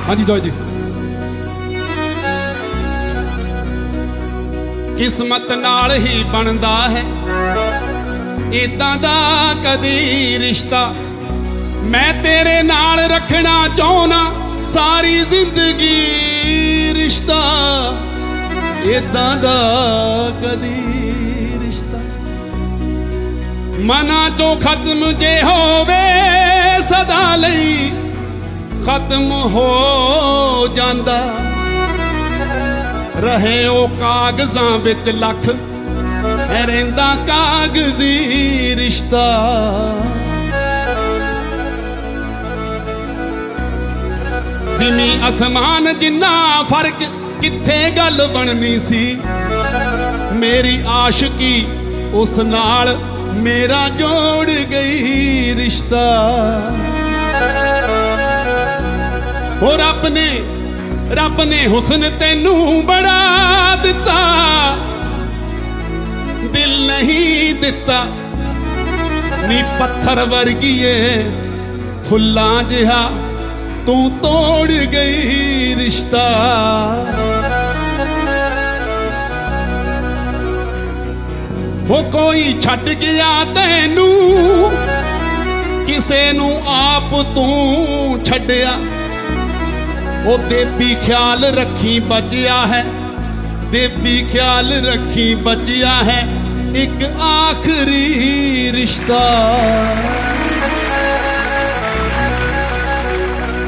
हाँ जी जॉय जी। किस्मत नाल ही बनदा है इदां दा कदी रिश्ता, मैं तेरे नाल रखना चाहना सारी जिंदगी रिश्ता, इदां दा कदी रिश्ता। मना चो खत्म जे होवे सदा लई खत्म हो जांदा, रहे ओ कागजां विच लख रहिंदा कागजी रिश्ता। ज़मीं आसमान जिन्ना फर्क कित्थे गल बननी सी, मेरी आशिकी उस नाल मेरा जोड़ गई रिश्ता। हो रब ने हुस्न तेनू बड़ा दिता, दिल नहीं दिता नी पत्थर वर्गीए फुल्लां जिहा तू तोड़ गई रिश्ता। हो कोई छड्ड गया तैनू किसे नू आप तू छड्डिया, ओ देवी ख्याल रखी बचिया है, देवी ख्याल रखी बचिया है एक आखिरी रिश्ता।